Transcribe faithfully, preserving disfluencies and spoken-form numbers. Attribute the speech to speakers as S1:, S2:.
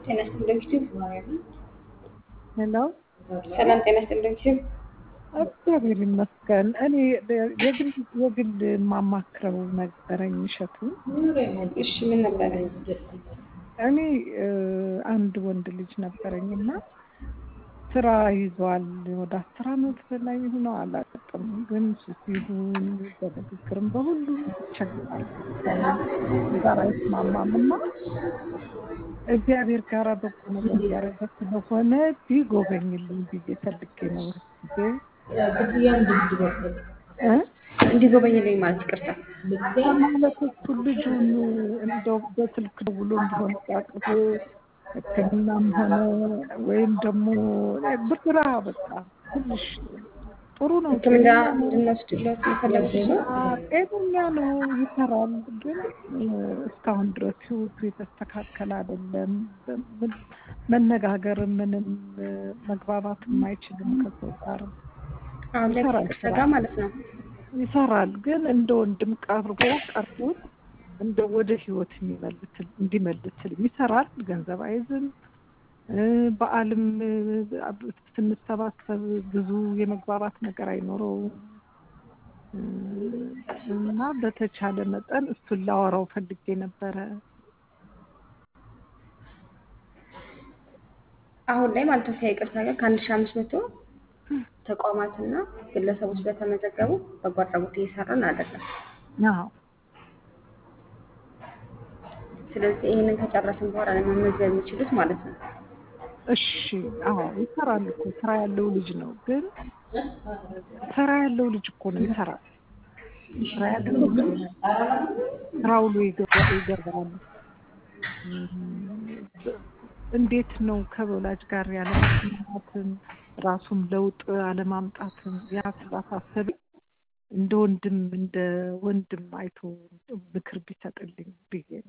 S1: ጤና ይስጥልኝ ዩቲዩብ
S2: ሄሎ
S1: ሰላም ጤና ይስጥልኝ ዩቲዩብ
S2: እግዚአብሔር ይመስገን። እኔ የግል የግል ማማክረው ነበረኝ እሸቱ።
S1: እሺ ምን ነበረ?
S2: እኔ አንድ ወንድ ልጅ ነበረኝና ስራ ይዟል። ወደ አስር ዓመት በላይ ሆኖ አላውቅም፣ ግን ሱስ ይሁን በንግግርም በሁሉም ይቸግራል። ጋር አይስማማምና እግዚአብሔር ጋር በጎ ነገር እያደረገ ስለሆነ ቢጎበኝልኝ ብዬ ፈልጌ ነው።
S1: እንዲጎበኝልኝ ማለት ይቅርታ
S2: ማለት እሱ ልጁን እንደው በስልክ ደውሎ እንዲሆን ሲያቅፍ ሕክምናም ሆነ ወይም ደግሞ ብድራ በቃ ትንሽ ጥሩ ነው።
S1: ሕክምና እንድንወስድለት የፈለጉት ሰው
S2: ጤነኛ ነው፣ ይሰራል። ግን እስካሁን ድረስ ህይወቱ የተስተካከለ አይደለም። መነጋገር ምንም መግባባትም አይችልም ከሰው ጋር።
S1: አሁን ላይ ከቅርታ ጋር ማለት ነው
S2: ይሰራል፣ ግን እንደ ወንድም ቀርቦ ቀርቦት እንደ ወደ ህይወት የሚመልስል እንዲመልስል ይሰራል። ገንዘብ አይዝም። በዓልም ስንሰባሰብ ብዙ የመግባባት ነገር አይኖረውም እና በተቻለ መጠን እሱን ላወራው ፈልጌ ነበረ።
S1: አሁን ላይ ማለት ነው ከይቅርታ ጋር ከአንድ ሺህ አምስት መቶ ተቋማትና ግለሰቦች በተመዘገቡ በጎ አድራጎት እየሰራን አይደለም።
S2: አዎ።
S1: ስለዚህ ይሄንን ከጨረስን በኋላ ነው መመዝገብ የሚችሉት ማለት ነው።
S2: እሺ። አዎ ይሰራል እኮ ስራ ያለው ልጅ ነው። ግን ስራ ያለው ልጅ እኮ ነው ይሰራል። ስራ ያለው ልጅ ነው። ስራው ላይ ይገባል። እንዴት ነው ከወላጅ ጋር ያለ መስማማትን ራሱም ለውጥ አለማምጣትን ያስባሳሰብ እንደ ወንድም እንደ ወንድም አይቶ ምክር ቢሰጥልኝ ብዬ